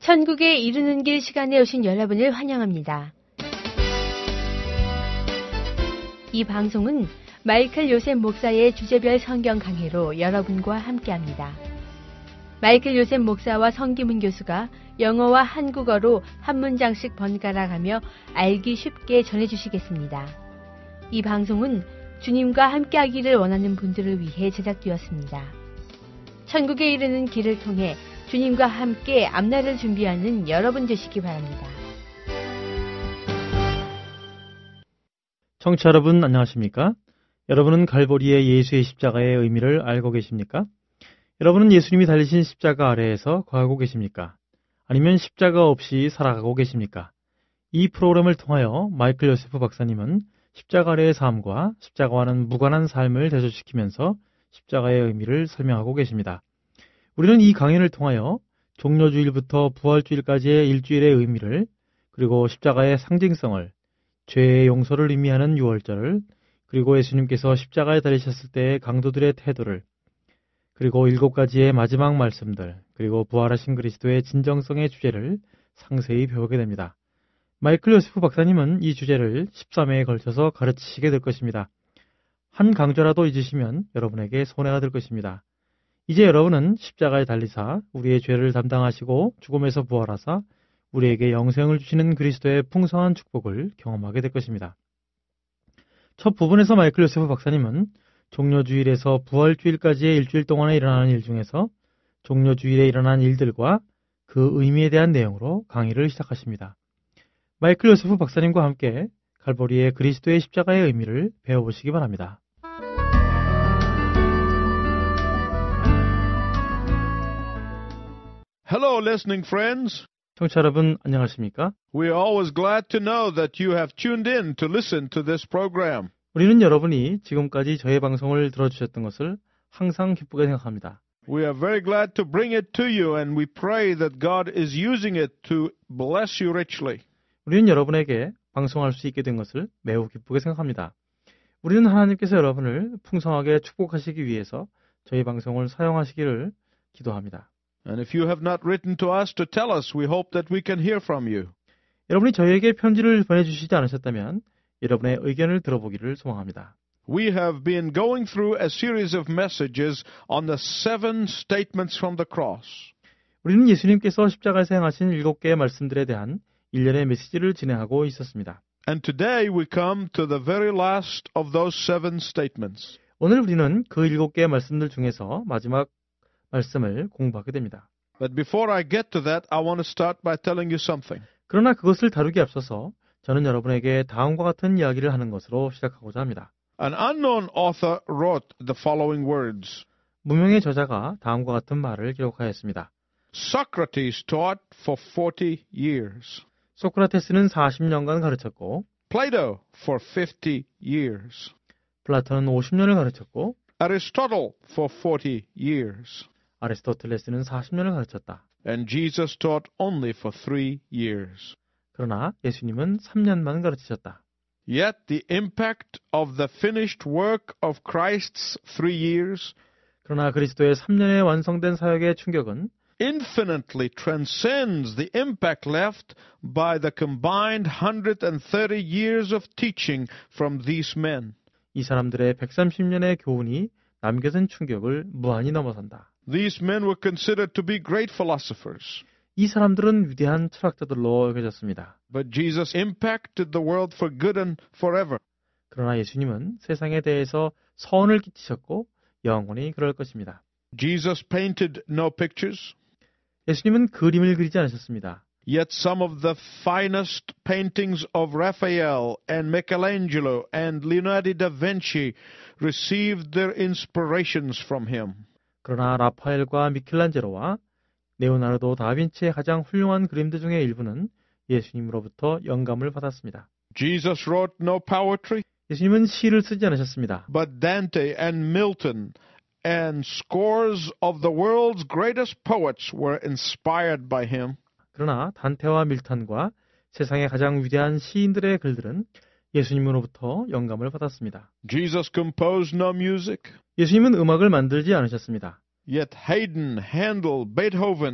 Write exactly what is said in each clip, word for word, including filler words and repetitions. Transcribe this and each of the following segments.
천국에 이르는 길 시간에 오신 여러분을 환영합니다. 이 방송은 마이클 요셉 목사의 주제별 성경 강해로 여러분과 함께합니다. 마이클 요셉 목사와 성기문 교수가 영어와 한국어로 한 문장씩 번갈아가며 알기 쉽게 전해주시겠습니다. 이 방송은 주님과 함께하기를 원하는 분들을 위해 제작되었습니다. 천국에 이르는 길을 통해 주님과 함께 앞날을 준비하는 여러분 되시기 바랍니다. 청취자 여러분 안녕하십니까? 여러분은 갈보리의 예수의 십자가의 의미를 알고 계십니까? 여러분은 예수님이 달리신 십자가 아래에서 거하고 계십니까? 아니면 십자가 없이 살아가고 계십니까? 이 프로그램을 통하여 마이클 요세프 박사님은 십자가 아래의 삶과 십자가와는 무관한 삶을 대조시키면서 십자가의 의미를 설명하고 계십니다. 우리는 이 강연을 통하여 종려주일부터 부활주일까지의 일주일의 의미를, 그리고 십자가의 상징성을, 죄의 용서를 의미하는 유월절을, 그리고 예수님께서 십자가에 달리셨을 때의 강도들의 태도를, 그리고 일곱 가지의 마지막 말씀들, 그리고 부활하신 그리스도의 진정성의 주제를 상세히 배우게 됩니다. 마이클 요세프 박사님은 이 주제를 십삼 회에 걸쳐서 가르치시게 될 것입니다. 한 강좌라도 잊으시면 여러분에게 손해가 될 것입니다. 이제 여러분은 십자가에 달리사 우리의 죄를 담당하시고 죽음에서 부활하사 우리에게 영생을 주시는 그리스도의 풍성한 축복을 경험하게 될 것입니다. 첫 부분에서 마이클 요세프 박사님은 종려주일에서 부활주일까지의 일주일 동안에 일어나는 일 중에서 종려주일에 일어난 일들과 그 의미에 대한 내용으로 강의를 시작하십니다. 마이클 요세프 박사님과 함께 갈보리의 그리스도의 십자가의 의미를 배워보시기 바랍니다. Hello, listening friends. 청취자 여러분 안녕하십니까? We are always glad to know that you have tuned in to listen to this program. 우리는 여러분이 지금까지 저의 방송을 들어주셨던 것을 항상 기쁘게 생각합니다. We are very glad to bring it to you, and we pray that God is using it to bless you richly. 우리는 여러분에게 방송할 수 있게 된 것을 매우 기쁘게 생각합니다. 우리는 하나님께서 여러분을 풍성하게 축복하시기 위해서 저희 방송을 사용하시기를 기도합니다. And if you have not written to us to tell us, we hope that we can hear from you. 여러분이 저희에게 편지를 보내주시지 않으셨다면 여러분의 의견을 들어보기를 소망합니다. We have been going through a series of messages on the seven statements from the cross. 우리는 예수님께서 십자가에서 행하신 일곱 개의 말씀들에 대한 일련의 메시지를 진행하고 있었습니다. And today we come to the very last of those seven statements. 오늘 우리는 그 일곱 개의 말씀들 중에서 마지막 말씀을 공부하게 됩니다. But before I get to that, I want to start by telling you something. 그러나 그것을 다루기에 앞서서 저는 여러분에게 다음과 같은 이야기를 하는 것으로 시작하고자 합니다. An unknown author wrote the following words. 무명의 저자가 다음과 같은 말을 기록하였습니다. Socrates taught for forty years. 소크라테스는 사십 년간 가르쳤고, Plato for fifty years. 플라톤은 오십 년을 가르쳤고, Aristotle for forty years. 아리스토텔레스는 사십 년을 가르쳤다. And Jesus taught only for three years. 그러나 예수님은 삼 년만 가르치셨다. Yet the impact of the finished work of Christ's three years 그러나 그리스도의 삼 년에 완성된 사역의 충격은 infinitely transcends the impact left by the combined one hundred thirty years of teaching from these men. 이 사람들의 백삼십 년의 교훈이 남겨둔 충격을 무한히 넘어선다. These men were considered to be great philosophers. 이 사람들은 위대한 철학자들로 여겨졌습니다. But Jesus impacted the world for good and forever. 그러나 예수님은 세상에 대해서 선을 끼치셨고 영원히 그럴 것입니다. Jesus painted no pictures. 예수님은 그림을 그리지 않으셨습니다. Yet some of the finest paintings of Raphael and Michelangelo and Leonardo da Vinci received their inspirations from him. 그러나 라파엘과 미켈란젤로와 레오나르도 다빈치의 가장 훌륭한 그림들 중의 일부는 예수님으로부터 영감을 받았습니다. Jesus wrote no poetry. 예수님은 시를 쓰지 않으셨습니다. But Dante and Milton and scores of the world's greatest poets were inspired by him. 그러나 단테와 밀턴과 세상의 가장 위대한 시인들의 글들은 예수님으로부터 영감을 받았습니다. Jesus composed no music. 예수님은 음악을 만들지 않으셨습니다. Yet Haydn, Handel, Beethoven,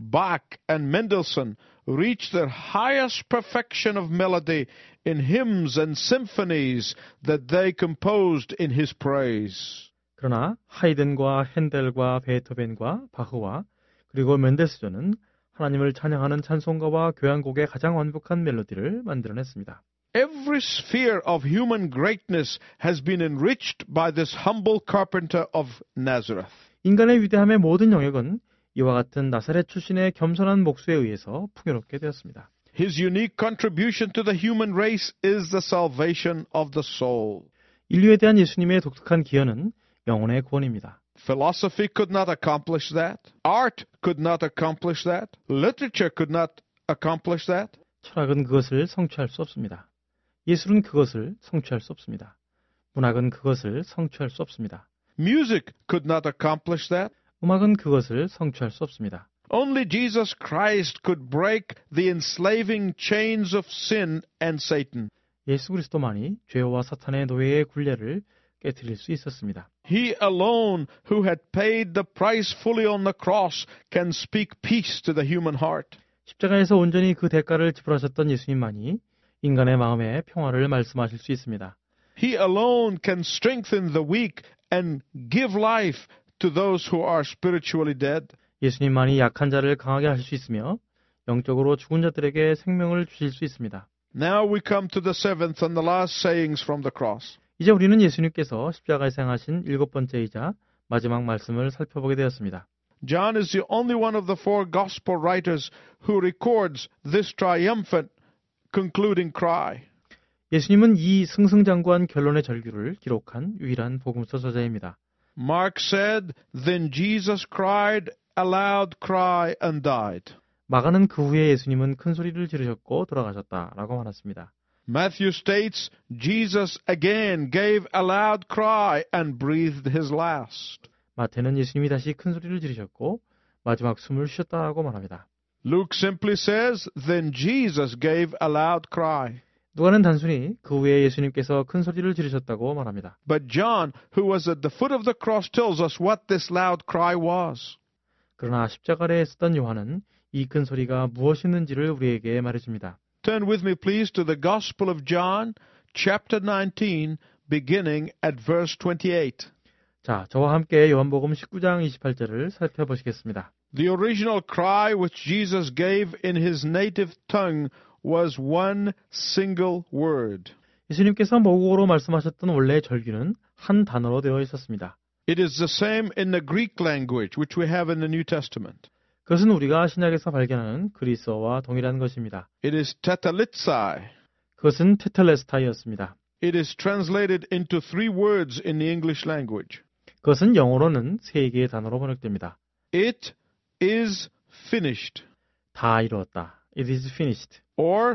Bach and Mendelssohn reached their highest perfection of melody in hymns and symphonies that they composed in his praise. 그러나 하이든과 핸델과 베토벤과 바흐와 그리고 멘델스존은 하나님을 찬양하는 찬송가와 교향곡의 가장 완벽한 멜로디를 만들어냈습니다. Every sphere of human greatness has been enriched by this humble carpenter of Nazareth. 인간의 위대함의 모든 영역은 이와 같은 나사렛 출신의 겸손한 목수에 의해서 풍요롭게 되었습니다. His unique contribution to the human race is the salvation of the soul. 인류에 대한 예수님의 독특한 기여는 영혼의 구원입니다. Philosophy could not accomplish that. Art could not accomplish that. Literature could not accomplish that. 철학은 그것을 성취할 수 없습니다. 예술은 그것을 성취할 수 없습니다. 문학은 그것을 성취할 수 없습니다. Music could not accomplish that. 음악은 그것을 성취할 수 없습니다. Only Jesus Christ could break the enslaving chains of sin and Satan. 예수 그리스도만이 죄와 사탄의 노예의 굴레를 깨뜨릴 수 있었습니다. He alone who had paid the price fully on the cross can speak peace to the human heart. 십자가에서 온전히 그 대가를 지불하셨던 예수님만이 인간의 마음에 평화를 말씀하실 수 있습니다. He alone can strengthen the weak and give life to those who are spiritually dead. 예수님만이 약한 자를 강하게 하실 수 있으며 영적으로 죽은 자들에게 생명을 주실 수 있습니다. Now we come to the seventh and the last sayings from the cross. 이제 우리는 예수님께서 십자가에서 행하신 일곱 번째이자 마지막 말씀을 살펴보게 되었습니다. John is the only one of the four gospel writers who records this triumphant concluding cry. 예수님은 이 승승장구한 결론의 절규를 기록한 유일한 복음서 저자입니다. Mark said, Then Jesus cried a loud cry and died. 마가는 그 후에 예수님은 큰 소리를 지르셨고 돌아가셨다라고 말했습니다. Matthew states, Jesus again gave a loud cry and breathed his last. 마태는 예수님이 다시 큰 소리를 지르셨고 마지막 숨을 쉬었다라고 말합니다. Luke simply says, Then Jesus gave a loud cry. 누가는 단순히 그 후에 예수님께서 큰 소리를 지르셨다고 말합니다. But John, who was at the foot of the cross, tells us what this loud cry was. 그러나 십자가 아래에 있었던 요한은 이 큰 소리가 무엇이었는지를 우리에게 말해줍니다. Turn with me, please, to the Gospel of John, chapter nineteen, beginning at verse twenty-eight. 자, 저와 함께 요한복음 십구 장 이십팔 절을 살펴보시겠습니다. The original cry which Jesus gave in his native tongue was one single word. 예수님께서 모국어로 말씀하셨던 원래의 절규는 한 단어로 되어 있었습니다. It is the same in the Greek language which we have in the New Testament. 그것은 우리가 신약에서 발견하는 그리스어와 동일한 것입니다. It is tetelestai. 그것은 테텔레스타이였습니다. It is translated into three words in the English language. 그것은 영어로는 세 개의 단어로 번역됩니다. It is finished. 다 이루었다. It is finished. Or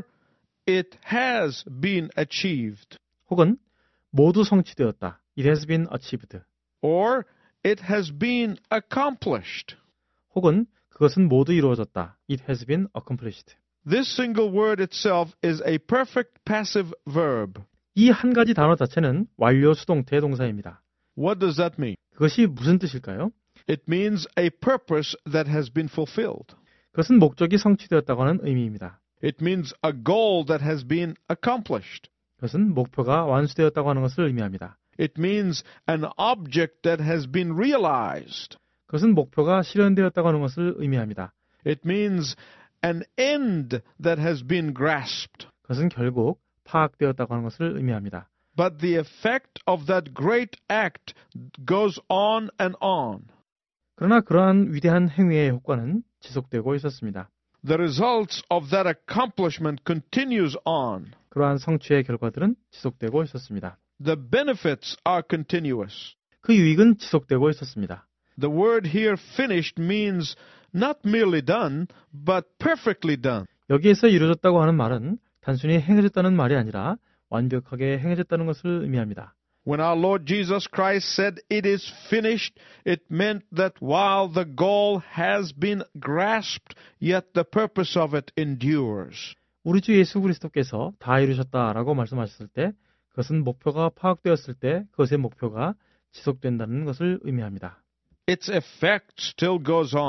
it has been achieved. 혹은 모두 성취되었다. It has been achieved. Or it has been accomplished. 혹은 그것은 모두 이루어졌다. It has been accomplished. This single word itself is a perfect passive verb. 이 한 가지 단어 자체는 완료 수동태 동사입니다. What does that mean? 그것이 무슨 뜻일까요? It means a purpose that has been fulfilled. 그것은 목적이 성취되었다고 하는 의미입니다. It means a goal that has been accomplished. 그것은 목표가 완수되었다고 하는 것을 의미합니다. It means an object that has been realized. 그것은 목표가 실현되었다고 하는 것을 의미합니다. It means an end that has been grasped. 그것은 결국 파악되었다고 하는 것을 의미합니다. But the effect of that great act goes on and on. 그러나 그러한 위대한 행위의 효과는 지속되고 있었습니다. The results of that accomplishment continues on. 그러한 성취의 결과들은 지속되고 있었습니다. The benefits are continuous. 그 유익은 지속되고 있었습니다. The word here finished means not merely done, but perfectly done. 여기에서 이루어졌다고 하는 말은 단순히 행해졌다는 말이 아니라 완벽하게 행해졌다는 것을 의미합니다. When our Lord Jesus Christ said it is finished, it meant that while the goal has been grasped, yet the purpose of it endures. 우리 주 예수 그리스도께서 다 이루셨다라고 말씀하셨을 때 그것은 목표가 파악되었을 때 그것의 목표가 지속된다는 것을 의미합니다. Its effect still goes on.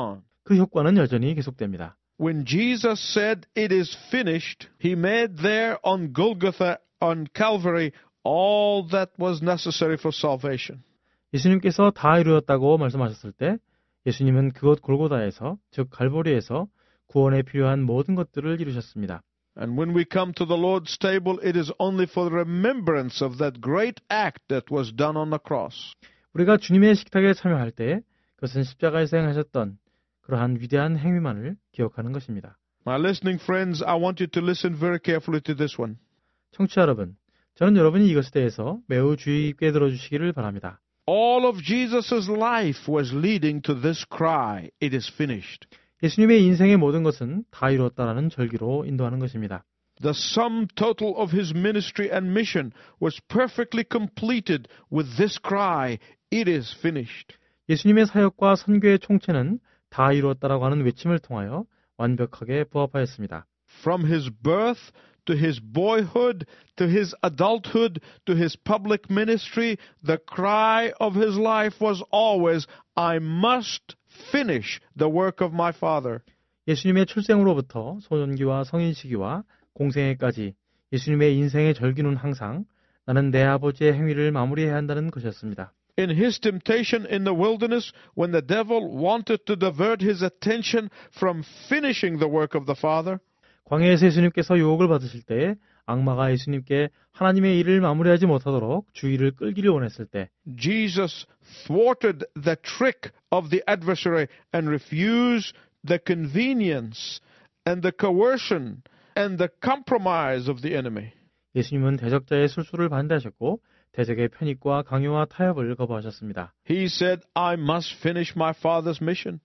그 효과는 여전히 계속됩니다. When Jesus said it is finished, he made there on Golgotha, on Calvary, all that was necessary for salvation. 예수님께서 다 이루었다고 말씀하셨을 때 예수님은 그곳 골고다에서, 즉 갈보리에서 구원에 필요한 모든 것들을 이루셨습니다. And when we come to the Lord's table, it is only for the remembrance of that great act that was done on the cross. 우리가 주님의 식탁에 참여할 때 그것은 십자가에서 행하셨던 그러한 위대한 행위만을 기억하는 것입니다. My listening friends, I want you to listen very carefully to this one. 청취자 여러분, 저는 여러분이 이것에 대해서 매우 주의 깊게 들어주시기를 바랍니다. All of Jesus' life was leading to this cry, it is finished. 예수님의 인생의 모든 것은 다 이루었다라는 절기로 인도하는 것입니다. The sum total of his ministry and mission was perfectly completed with this cry, it is finished. 예수님의 사역과 선교의 총체는 다 이루었다라고 하는 외침을 통하여 완벽하게 부합하였습니다. From his birth to his boyhood to his adulthood to his public ministry, the cry of his life was always, I must finish the work of my Father. 예수님의 출생으로부터 소년기와 성인 시기와 공생애까지 예수님의 인생의 절기는 항상 나는 내 아버지의 행위를 마무리해야 한다는 것이었습니다. In his temptation in the wilderness, when the devil wanted to divert his attention from finishing the work of the Father, 광야에서 예수님께서 유혹을 받으실 때 악마가 예수님께 하나님의 일을 마무리하지 못하도록 주의를 끌기를 원했을 때 Jesus thwarted the trick of the adversary and refused the convenience and the coercion and the compromise of the enemy. 예수님은 대적자의 술수를 반대하셨고 대적의 편익과 강요와 타협을 거부하셨습니다. He said, I must finish my Father's mission.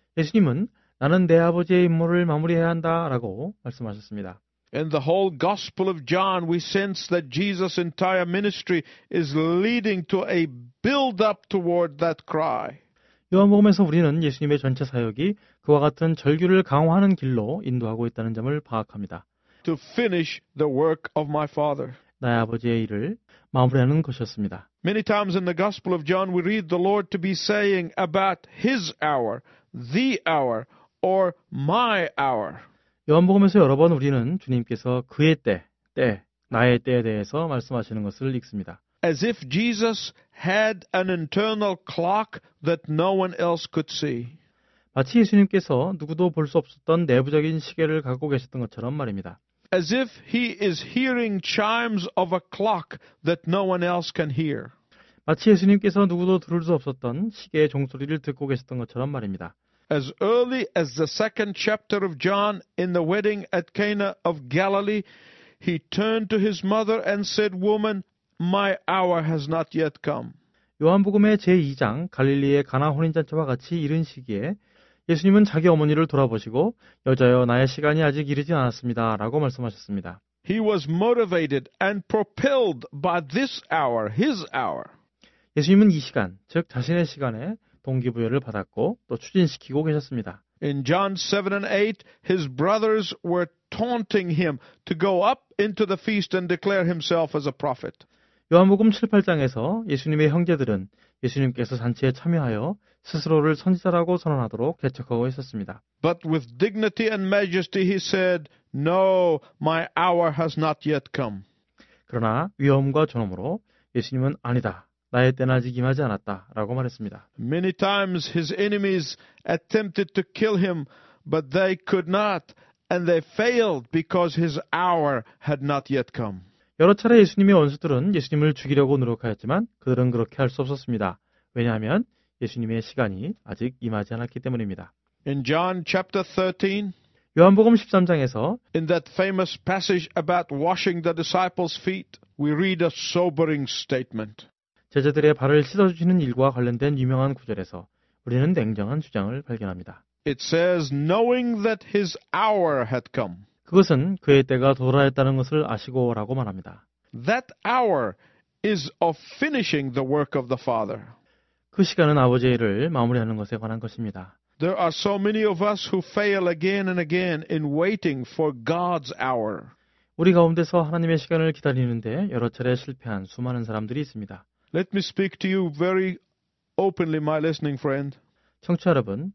예수님은 나는 내 아버지의 임무를 마무리해야 한다라고 말씀하셨습니다. In the whole Gospel of John, we sense that Jesus' entire ministry is leading to a build-up toward that cry. 요한복음에서 우리는 예수님의 전체 사역이 그와 같은 절규를 강화하는 길로 인도하고 있다는 점을 파악합니다. To finish the work of my Father. 나의 아버지의 일을 마무리하는 것이었습니다. Many times in the Gospel of John, we read the Lord to be saying about His hour, the hour, or my hour. 요한복음에서 여러 번 우리는 주님께서 그의 때, 때, 나의 때에 대해서 말씀하시는 것을 읽습니다. As if Jesus had an internal clock that no one else could see. 마치 예수님께서 누구도 볼 수 없었던 내부적인 시계를 갖고 계셨던 것처럼 말입니다. As if he is hearing chimes of a clock that no one else can hear. 마치 예수님께서 누구도 들을 수 없었던 시계의 종소리를 듣고 계셨던 것처럼 말입니다. As early as the second chapter of John in the wedding at Cana of Galilee, he turned to his mother and said, Woman, my hour has not yet come. 요한복음의 제이 장 갈릴리의 가나 혼인잔치와 같이 이른 시기에 예수님은 자기 어머니를 돌아보시고 여자여 나의 시간이 아직 이르지 않았습니다 라고 말씀하셨습니다. He was motivated and propelled by this hour, his hour. 예수님은 이 시간, 즉 자신의 시간에 동기부여를 받았고 또 추진시키고 계셨습니다. In John seven and eight, his brothers were taunting him to go up into the feast and declare himself as a prophet. 요한복음 칠, 팔 장에서 예수님의 형제들은 예수님께서 잔치에 참여하여 스스로를 선지자라고 선언하도록 개척하고 있었습니다. But with dignity and majesty he said, No, my hour has not yet come. 그러나 위엄과 존엄으로 예수님은 아니다. 나의 때는 아직 임하지 않았다. 라고 말했습니다. Many times his enemies attempted to kill him, but they could not, and they failed because his hour had not yet come. 여러 차례 예수님의 원수들은 예수님을 죽이려고 노력하였지만 그들은 그렇게 할 수 없었습니다. 왜냐하면 예수님의 시간이 아직 임하지 않았기 때문입니다. In John chapter thirteen, 요한복음 십삼 장에서 in that famous passage about washing the disciples' feet, we read a sobering statement. 제자들의 발을 씻어주시는 일과 관련된 유명한 구절에서 우리는 냉정한 주장을 발견합니다. It says, knowing that his hour had come. 그것은 그의 때가 도달했다는 것을 아시고라고 말합니다. That hour is of finishing the work of the Father. 그 시간은 아버지의 일을 마무리하는 것에 관한 것입니다. There are so many of us who fail again and again in waiting for God's hour. 우리 가운데서 하나님의 시간을 기다리는데 여러 차례 실패한 수많은 사람들이 있습니다. Let me speak to you very openly, my listening friend. 청취자 여러분,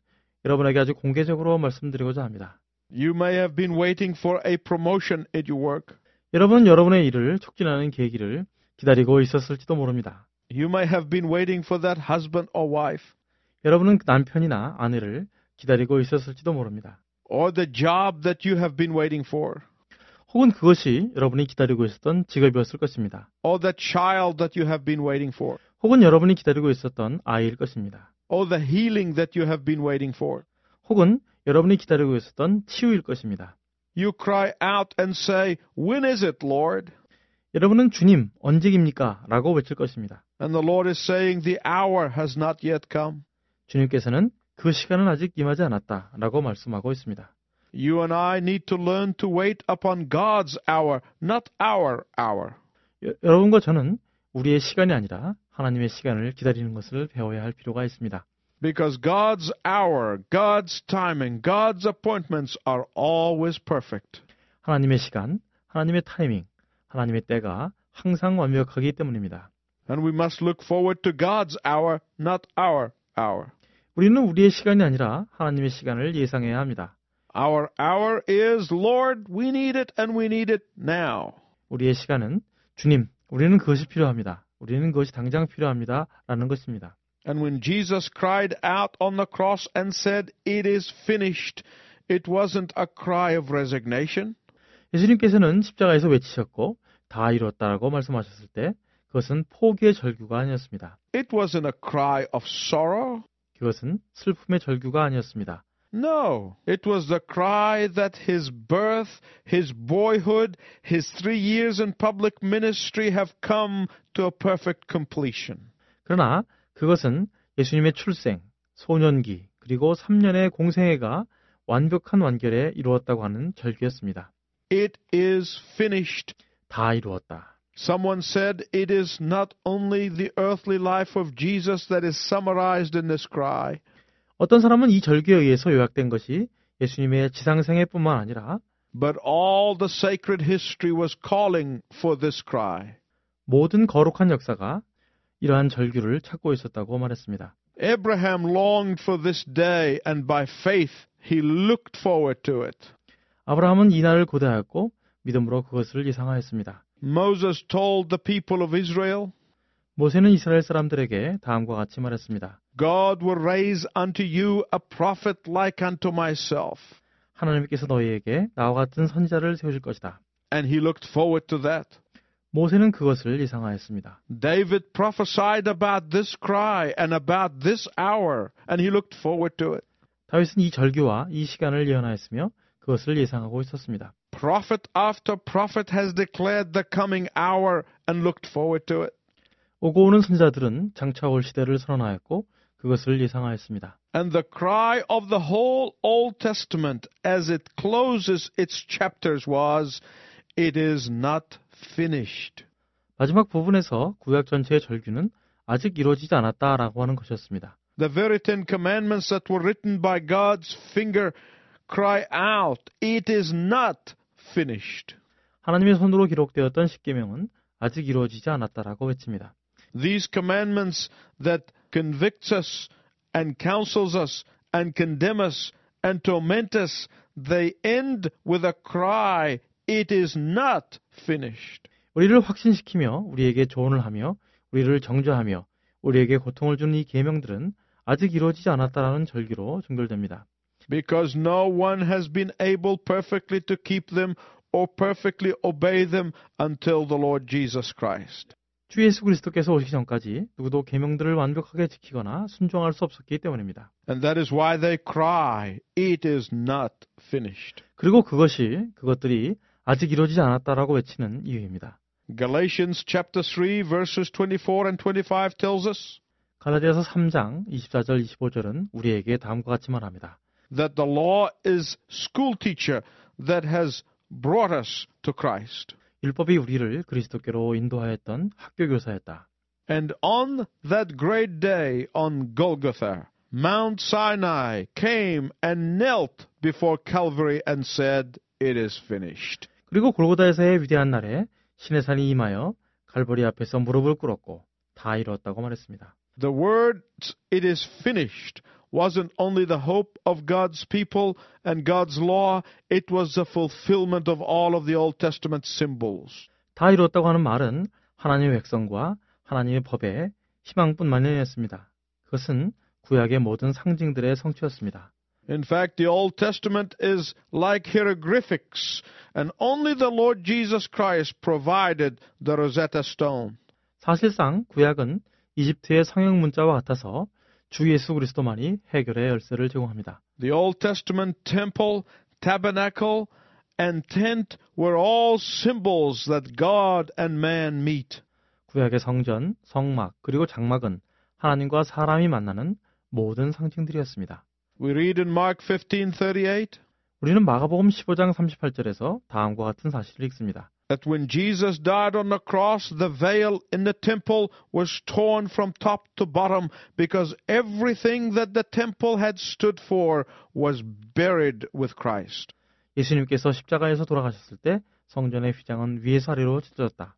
여러분에게 아주 공개적으로 말씀드리고자 합니다. You may have been waiting for a promotion at your work. 여러분은 여러분의 일을 촉진하는 계기를 기다리고 있었을지도 모릅니다. You may have been waiting for that husband or wife, 여러분은 남편이나 아내를 기다리고 있었을지도 모릅니다. or the job that you have been waiting for, 혹은 그것이 여러분이 기다리고 있었던 직업이었을 것입니다. or the child that you have been waiting for, 혹은 여러분이 기다리고 있었던 아이일 것입니다. or the healing that you have been waiting for. 혹은 여러분이 기다리고 있었던 치유일 것입니다. You cry out and say, "When is it, Lord?" 여러분은 주님, 언제입니까? 라고 외칠 것입니다. And the Lord is saying, "The hour has not yet come." 주님께서는 그 시간은 아직 임하지 않았다 라고 말씀하고 있습니다. You and I need to learn to wait upon God's hour, not our hour. 여, 여러분과 저는 우리의 시간이 아니라 하나님의 시간을 기다리는 것을 배워야 할 필요가 있습니다. Because God's hour, God's timing, God's appointments are always perfect. 하나님의 시간, 하나님의 타이밍, 하나님의 때가 항상 완벽하기 때문입니다. And we must look forward to God's hour, not our hour. 우리는 우리의 시간이 아니라 하나님의 시간을 예상해야 합니다. Our hour is, "Lord, we need it and we need it now." 우리의 시간은 주님, 우리는 그것이 필요합니다. 우리는 그것이 당장 필요합니다. 라는 것입니다. And when Jesus cried out on the cross and said, "It is finished," it wasn't a cry of resignation. 예수님께서는 십자가에서 외치셨고 다 이뤘다라고 말씀하셨을 때 그것은 포기의 절규가 아니었습니다. It wasn't a cry of sorrow. 그것은 슬픔의 절규가 아니었습니다. No, it was the cry that his birth, his boyhood, his three years in public ministry have come to a perfect completion. 그러나 그것은 예수님의 출생, 소년기, 그리고 삼 년의 공생애가 완벽한 완결에 이루었다고 하는 절규였습니다. It is finished. 다 이루었다. Someone said it is not only the earthly life of Jesus that is summarized in this cry. 어떤 사람은 이 절규에 의해서 요약된 것이 예수님의 지상생애뿐만 아니라 But all the sacred history was calling for this cry. 모든 거룩한 역사가 이러한 절규를 찾고 있었다고 말했습니다. Abraham longed for this day, and by faith he looked forward to it. 아브라함은 이 날을 고대하였고 믿음으로 그것을 예상하였습니다. Moses told the people of Israel, 모세는 이스라엘 사람들에게 다음과 같이 말했습니다. God will raise unto you a prophet like unto myself. 하나님께서 너희에게 나와 같은 선지자를 세우실 것이다. And he looked forward to that. 모세는 그것을 예상하였습니다. David prophesied about this cry and about this hour, and he looked forward to it. 다윗은 이 절규와 이 시간을 예언하였으며 그것을 예상하고 있었습니다. Prophet after prophet has declared the coming hour and looked forward to it. 오고 오는 선지자들은 장차 올 시대를 선언하였고 그것을 예상하였습니다. And the cry of the whole Old Testament as it closes its chapters was, "It is not finished." 마지막 부분에서 구약 전체의 절규는 아직 이루어지지 않았다라고 하는 것이었습니다. The very Ten Commandments that were written by God's finger cry out, "It is not finished." 하나님의 손으로 기록되었던 십계명은 아직 이루어지지 않았다라고 외칩니다. These commandments that convicts us and counsels us and condemn us and torment us, they end with a cry, "It is not finished." 우리를 확신시키며 우리에게 조언을 하며 우리를 정죄하며 우리에게 고통을 주는 이 계명들은 아직 이루어지지 않았다라는 절기로 종결됩니다. Because no one has been able perfectly to keep them or perfectly obey them until the Lord Jesus Christ. 주 예수 그리스도께서 오시기 전까지 누구도 계명들을 완벽하게 지키거나 순종할 수 없었기 때문입니다. And that is why they cry, "It is not finished." 그리고 그것이 그것들이 아직 이루어지지 않았다라고 외치는 이유입니다. Galatians chapter three verses twenty-four and twenty-five tells us 갈라디아서 삼 장 이십사 절 이십오 절은 우리에게 다음과 같이 말합니다. that the law is school teacher that has brought us to Christ. 율법이 우리를 그리스도께로 인도하였던 학교 교사였다. And on that great day on Golgotha, Mount Sinai came and knelt before Calvary and said, "It is finished." 그리고 골고다에서의 위대한 날에 시내산이 임하여 갈보리 앞에서 무릎을 꿇었고 다 이루었다고 말했습니다. The words, it is finished, wasn't only the hope of God's people and God's law, it was the fulfillment of all of the Old Testament symbols. 다 이뤘다고 하는 말은 하나님의 백성과 하나님의 법의 희망뿐만이 아니었습니다. 그것은 구약의 모든 상징들의 성취였습니다. In fact, the Old Testament is like hieroglyphics, and only the Lord Jesus Christ provided the Rosetta Stone. 사실상 구약은 이집트의 성형 문자와 같아서 주 예수 그리스도만이 해결의 열쇠를 제공합니다. The Old Testament temple, tabernacle, and tent were all symbols that God and man meet. 구약의 성전, 성막, 그리고 장막은 하나님과 사람이 만나는 모든 상징들이었습니다. We read in Mark fifteen thirty-eight 우리는 마가복음 십오 장 삼십팔 절에서 다음과 같은 사실을 읽습니다. that when Jesus died on the cross, the veil in the temple was torn from top to bottom because everything that the temple had stood for was buried with Christ. 예수님께서 십자가에서 돌아가셨을 때 성전의 휘장은 위에서 아래로 찢어졌다.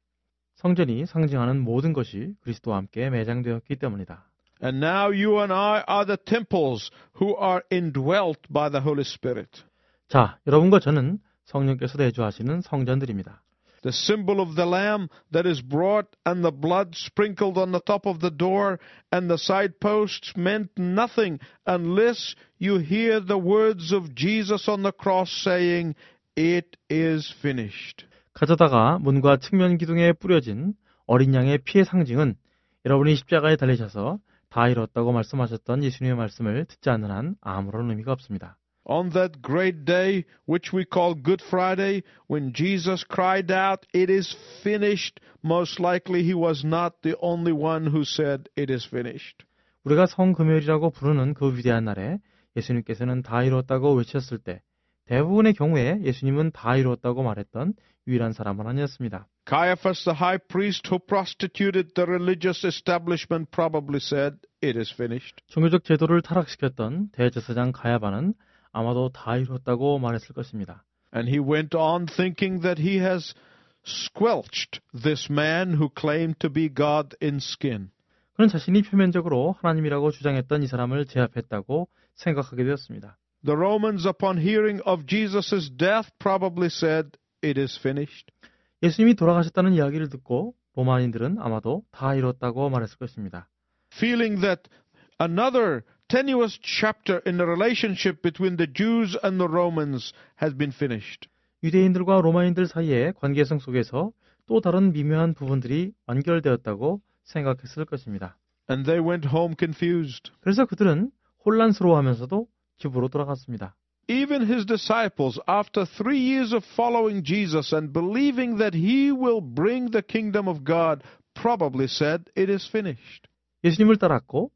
성전이 상징하는 모든 것이 그리스도와 함께 매장되었기 때문이다. And now you and I are the temples who are indwelt by the Holy Spirit. 자, 여러분과 저는 성령께서 내주하시는 성전들입니다. The symbol of the lamb that is brought and the blood sprinkled on the top of the door and the side posts meant nothing unless you hear the words of Jesus on the cross saying, "It is finished." 가져다가 문과 측면 기둥에 뿌려진 어린 양의 피의 상징은 여러분이 십자가에 달리셔서 다 이뤘다고 말씀하셨던 예수님의 말씀을 듣지 않는 한 아무런 의미가 없습니다. On that great day, which we call Good Friday, when Jesus cried out, "It is finished," most likely he was not the only one who said, "It is finished." 우리가 성금요일이라고 부르는 그 위대한 날에 예수님께서는 다 이뤘다고 외쳤을 때 대부분의 경우에 예수님은 다 이뤘다고 말했던 유일한 사람은 아니었습니다. Caiaphas, the high priest who prostituted the religious establishment, probably said, "It is finished." 종교적 제도를 타락시켰던 대제사장 가야바는 아마도 다 이뤘다고 말했을 것입니다. And he went on thinking that he has squelched this man who claimed to be God in skin. 그는 자신이 표면적으로 하나님이라고 주장했던 이 사람을 제압했다고 생각하게 되었습니다. The Romans, upon hearing of Jesus' death, probably said, "It is finished." 예수님이 돌아가셨다는 이야기를 듣고 로마인들은 아마도 다 이뤘다고 말했을 것입니다. Feeling that another tenuous chapter in the relationship between the Jews and the Romans has been finished. 유대인들과 로마인들 사이의 관계성 속에서 또 다른 미묘한 부분들이 완결되었다고 생각했을 것입니다. And they went home confused. 그래서 그들은 혼란스러워하면서도 집으로 돌아갔습니다. Even his disciples, after three years of following Jesus and believing that he will bring the kingdom of God, probably said, "It is finished." 예수님을 따랐고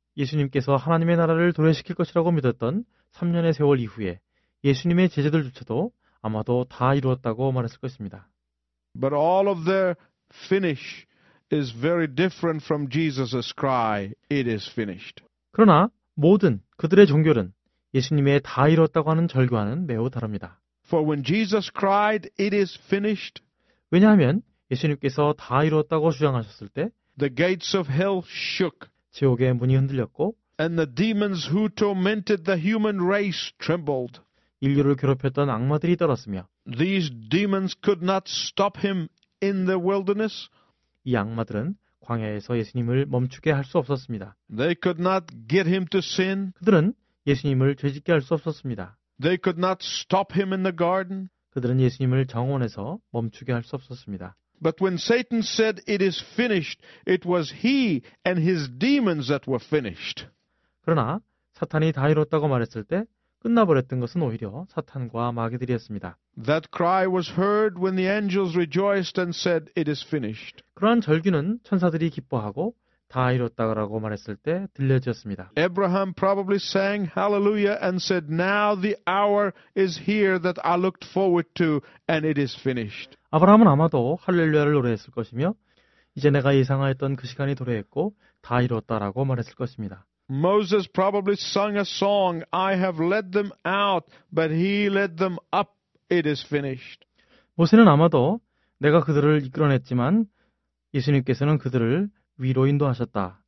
예수님께서 하나님의 나라를 도래시킬 것이라고 믿었던 삼 년의 세월 이후에 예수님의 제자들조차도 아마도 다 이루었다고 말했을 것입니다. But all of their finish is very different from Jesus' cry, "It is finished." 그러나 모든 그들의 종교는 예수님의 다 이뤘다고 하는 절규와는 매우 다릅니다. For when Jesus cried, "It is finished," 왜냐하면 예수님께서 다 이뤘다고 주장하셨을 때 the gates of hell shook. 지옥의 문이 흔들렸고 And the demons who tormented the human race trembled. 인류를 괴롭혔던 악마들이 떨었으며 These demons could not stop him in the wilderness. 이 악마들은 광야에서 예수님을 멈추게 할 수 없었습니다. They could not get him to sin. 그들은 예수님을 죄짓게 할 수 없었습니다. They could not stop him in the garden. 그들은 예수님을 정원에서 멈추게 할 수 없었습니다. But when Satan said, "It is finished," it was he and his demons that were finished. 그러나 사탄이 다 이뤘다고 말했을 때 끝나버렸던 것은 오히려 사탄과 마귀들이었습니다. That cry was heard when the angels rejoiced and said, "It is finished." 그러한 절규는 천사들이 기뻐하고 다 이뤘다고 말했을 때 들려졌습니다. Abraham probably sang hallelujah and said, "Now the hour is here that I looked forward to, and it is finished." 아브라함은 아마도 할렐루야를 노래했을 것이며 이제 내가 예상하였던 그 시간이 도래했고 다 이뤘다라고 말했을 것입니다. Moses probably sung a song, "I have led them out, but he led them up. It is finished." 모세는 아마도 내가 그들을 이끌어냈지만 예수님께서는 그들을 위로 인도하셨다.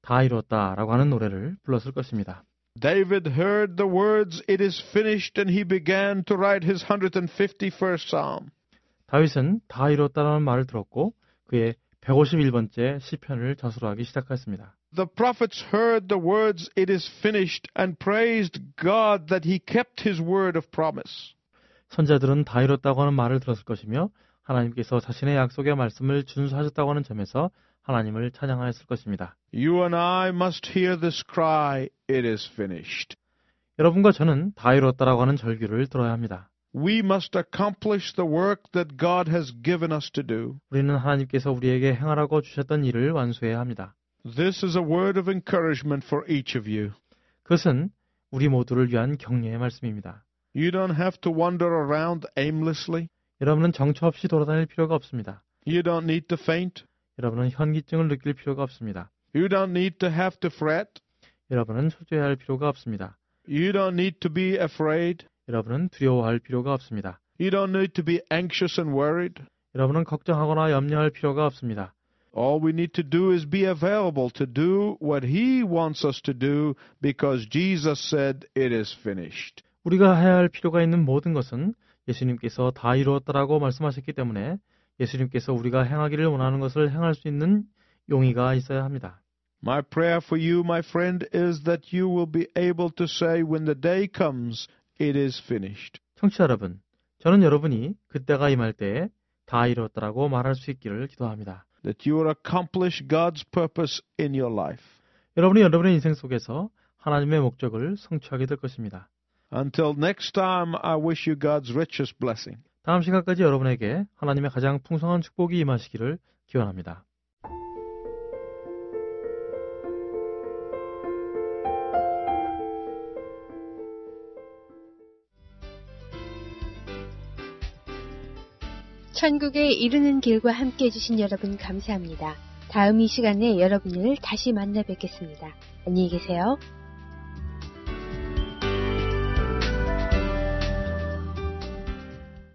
다 이루었다라고 하는 노래를 불렀을 것입니다. David heard the words, "It is finished," and he began to write his one hundred fifty-first psalm. 다윗은 다 이루었다라는 말을 들었고 그의 백오십일 번째 시편을 저술하기 시작했습니다. The prophets heard the words, "It is finished," and praised God that he kept his word of promise. 선자들은 다 이뤘다고 하는 말을 들었을 것이며 하나님께서 자신의 약속의 말씀을 준수하셨다고 하는 점에서 하나님을 찬양하였을 것입니다. You and I must hear this cry, "It is finished." 여러분과 저는 다 이뤘다라고 하는 절규를 들어야 합니다. We must accomplish the work that God has given us to do. 우리는 하나님께서 우리에게 행하라고 주셨던 일을 완수해야 합니다. This is a word of encouragement for each of you. 그것은 우리 모두를 위한 격려의 말씀입니다. You don't have to wander around aimlessly. 여러분은 정처 없이 돌아다닐 필요가 없습니다. You don't need to faint. 여러분은 현기증을 느낄 필요가 없습니다. You don't need to have to fret. 여러분은 초조해야 할 필요가 없습니다. You don't need to be afraid. 여러분은 두려워할 필요가 없습니다. You don't need to be anxious and worried. 여러분은 걱정하거나 염려할 필요가 없습니다. All we need to do is be available to do what He wants us to do because Jesus said it is finished. 우리가 해야 할 필요가 있는 모든 것은 예수님께서 다 이루었다라고 말씀하셨기 때문에 예수님께서 우리가 행하기를 원하는 것을 행할 수 있는 용의가 있어야 합니다. My prayer for you, my friend, is that you will be able to say when the day comes, it is finished. 청취자 여러분, 저는 여러분이 그때가 임할 때에 다 이루었다라고 말할 수 있기를 기도합니다. That you will accomplish God's purpose in your life. 여러분이 여러분의 인생 속에서 하나님의 목적을 성취하게 될 것입니다. Until next time, I wish you God's richest blessing. 다음 시간까지 여러분에게 하나님의 가장 풍성한 축복이 임하시기를 기원합니다. 천국에 이르는 길과 함께 해주신 여러분 감사합니다. 다음 이 시간에 여러분을 다시 만나 뵙겠습니다. 안녕히 계세요.